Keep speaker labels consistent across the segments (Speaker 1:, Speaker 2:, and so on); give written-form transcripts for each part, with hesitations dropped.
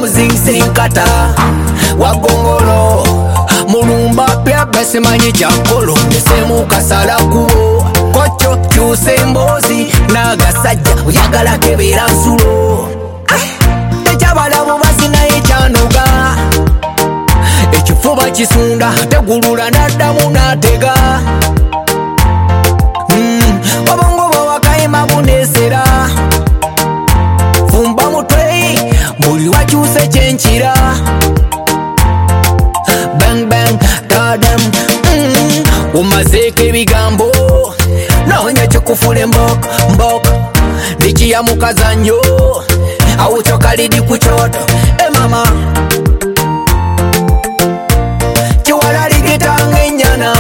Speaker 1: muzingisinkata wagongolo mulumba pya basimanyi kyakolo nesemu kasala kubo kocho kyuse embozi nagasajja oyagala kebera nsulo tekyabalamu bazinaye kyanoga ekifuba kisunda tegulula naddamu natega obongo bwawakayima bunesera fumba mutwe buli wakyuse kyenkira bang bang tadem umazeeko ebigambo nonya kyokufula mbok ndikiya mukazanyo awucokalidi ku kyoto mama kiwala ligitanga ennyana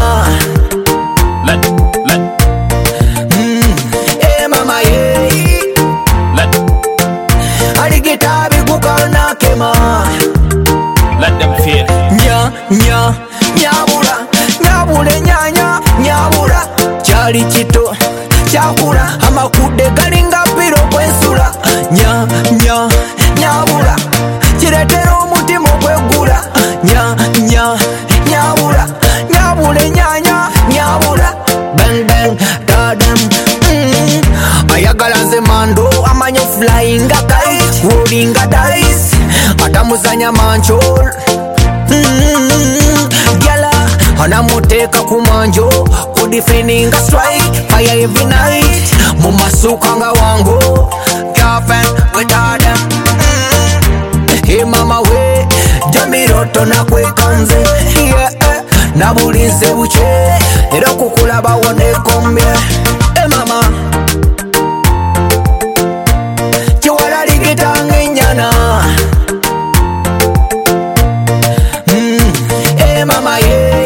Speaker 1: mama ye aligita bigukana kema
Speaker 2: let them feel
Speaker 1: nyabula enyanya nyabula kyali kito kyakula amakude galinga piro kwensula nyabula kiretera omutima okwegula nyabula enyanya nyabula bang tadem ayagala nze mando amanyo flyinga kite rollinga dice atamuzanya manchol gyala anamuteeka ku manjo kudifininga strike fire every night mumasuka nga wango girlfriend wetadem mama we jamiroto nakwekanze nabulinze buke era okukulaba wonekomye mama kiwala ligitanga ennyana mama ye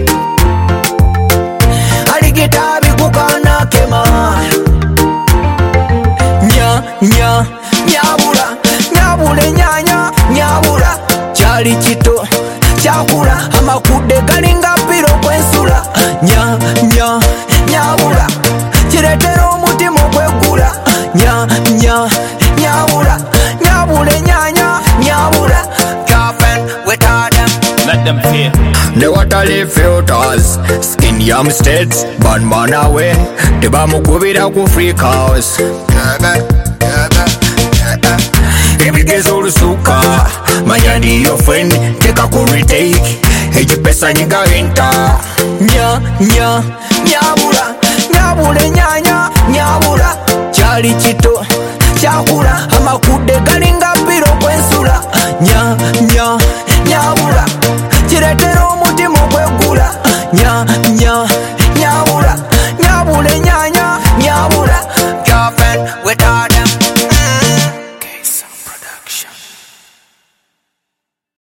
Speaker 1: aligita bigukana kema nyabula enyanya nyabula kyali kito kyakula amakude galinga piro kwensula nyabula kiretera omutima okwegula nyabula enyanya nyabula girlfriend wetadem
Speaker 2: let them feel
Speaker 1: the water filters skin yam states bad man away tebamukubira ku freak house ebigezo olusuka manya ndiyo friend teka ku retake ekipesa nyigawenta nyabula enyanya nyabula kyali kito kyakula amakude galinga piro kwensula nyabula kiretera omutima okwegula nyabula